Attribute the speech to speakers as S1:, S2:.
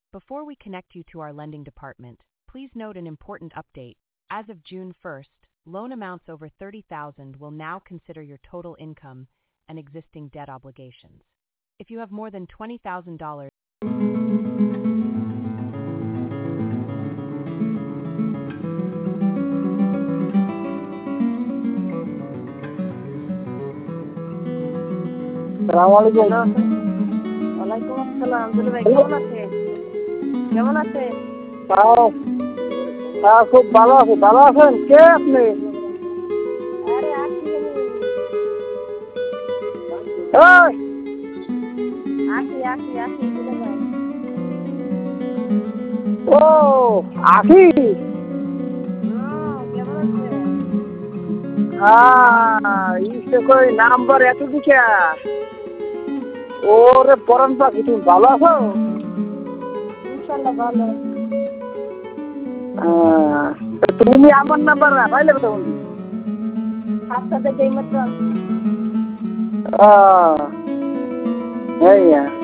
S1: Before we connect you to our lending department, please note an important update. As of June 1st, loan amounts over $30,000 will now consider your total income and existing debt obligations. If you have more than $20,000,
S2: ওয়ালাইকুম আসসালাম। দুলু ভাই কেমন আছে? কেমন আছে?
S3: খুব ভালো আছি। ভালো আছেন? কে আপনি?
S2: আরে আছি আমি। আছি দুলু ভাই।
S3: ও আখি,
S2: কেমন আছে?
S3: ইসে কই নাম্বার এত দিকে। ওরে পরান পাখি, তুমি ভালো আছো?
S2: ইনশাআল্লাহ ভালো।
S3: তুমি আমার নাম্বার পাইলে তখন?
S2: আপনাদের যেই মাত্র
S3: এই